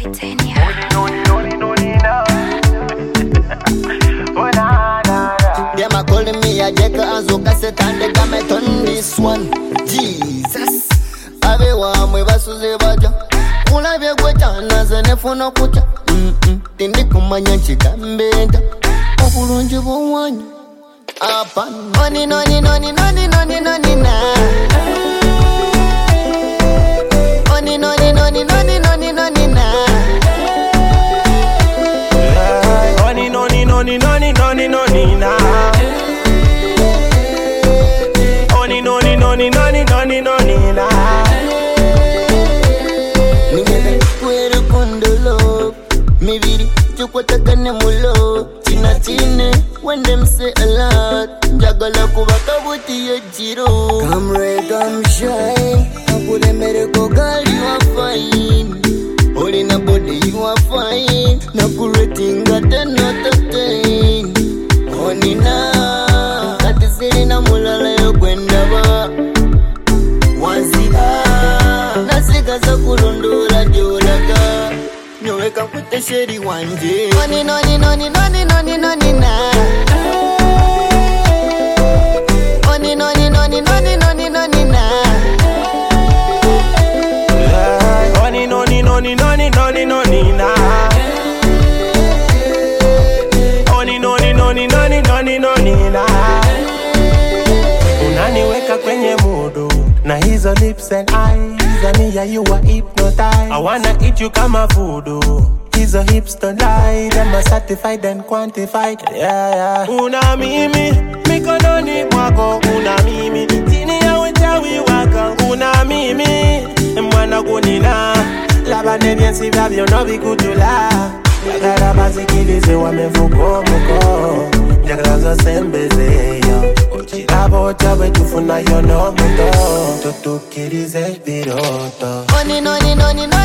Them a calling me a jacker and so cassette and they got me on this one. Jesus, Ave wa mwe basuze baja. Ula bye gwetana zene funo kucha. Tindi kumanya nchigambenda. Obulungi bw'wanyu. Apa noni na. Noni na. Nigga kwere kondolo mibiri chukwatagane mulo Chine when them say a lot Jagala kubaka buti ya jiro Come red, come shine Akule mereko girl you are fine Holy na body you are fine Nakuratinga 10 out of 10 Oni na Katisiri na mulala yo kwenda ba Wansi Nasika za kulundura julaga Nyoweka kute sheri wanje Noni na Noni na Unaniweka kwenye mudu na hizo lips and eyes Ania you are hypnotized I wanna eat you kama voodoo Hizo hips don't lie Them are certified and quantified Yeah Una mimi mikononi mwako Una mimi chini ya uchawi wako Una mimi mwana kunina Labane viensi vavyo no vikutula Wakara basikilize wamevuko muko Jaglazo sembeze yo Uchirabo chawe tufuna yo no muto Tutukirize viroto Noni